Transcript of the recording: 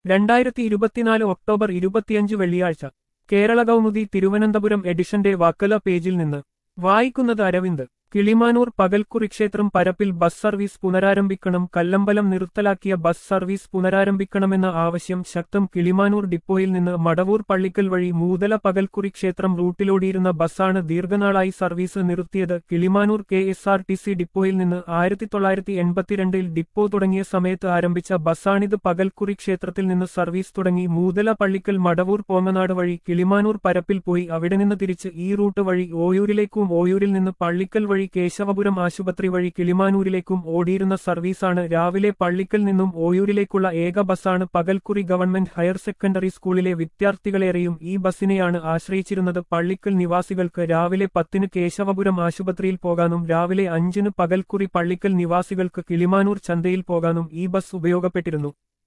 2024 October 25 വെള്ളിയാഴ്ച കേരള കൗമുദി തിരുവനന്തപുരം എഡിഷന്റെ വാക്കല പേജിൽ നിന്ന് വായിക്കുന്നത് അരവിന്ദ്. കിളിമാനൂർ പകൽക്കുറി ക്ഷേത്രം പരപ്പിൽ ബസ് സർവീസ് പുനരാരംഭിക്കണം. കല്ലമ്പലം നിർത്തലാക്കിയ ബസ് സർവീസ് പുനരാരംഭിക്കണമെന്ന ആവശ്യം ശക്തം. കിളിമാനൂർ ഡിപ്പോയിൽ നിന്ന് മടവൂർ പള്ളിക്കൽ വഴി മൂതല പകൽക്കുറി ക്ഷേത്രം റൂട്ടിലോടിയിരുന്ന ബസ്സാണ് ദീർഘനാളായി സർവീസ് നിർത്തിയത്. കിളിമാനൂർ KSRTC ഡിപ്പോയിൽ നിന്ന് 1982 ഡിപ്പോ തുടങ്ങിയ സമയത്ത് ആരംഭിച്ച ബസ്സാണിത്. പകൽക്കുറി ക്ഷേത്രത്തിൽ നിന്ന് സർവീസ് തുടങ്ങി മൂതല പള്ളിക്കൽ മടവൂർ പോങ്ങനാട് വഴി കിളിമാനൂർ പരപ്പിൽ പോയി അവിടെ നിന്ന് തിരിച്ച് ഈ റൂട്ട് വഴി ഓയൂരിലേക്കും ഓയൂരിൽ നിന്ന് പള്ളിക്കൽ വഴി കേശവപുരം ആശുപത്രി വഴി കിളിമാനൂരിലേക്കും ഓടിയിരുന്ന സർവീസാണ്. രാവിലെ പള്ളിക്കൽ നിന്നും ഓയൂരിലേക്കുള്ള ഏക ബസ്സാണ്. പകൽക്കുറി ഗവൺമെന്റ് ഹയർ സെക്കൻഡറി സ്കൂളിലെ വിദ്യാർത്ഥികളേറെയും ഈ ബസ്സിനെയാണ് ആശ്രയിച്ചിരുന്നത്. പള്ളിക്കൽ നിവാസികൾക്ക് രാവിലെ 10 കേശവപുരം ആശുപത്രിയിൽ പോകാനും രാവിലെ 5 പകൽക്കുറി പള്ളിക്കൽ നിവാസികൾക്ക് കിളിമാനൂർ ചന്തയിൽ പോകാനും ഈ ബസ് ഉപയോഗപ്പെട്ടിരുന്നു.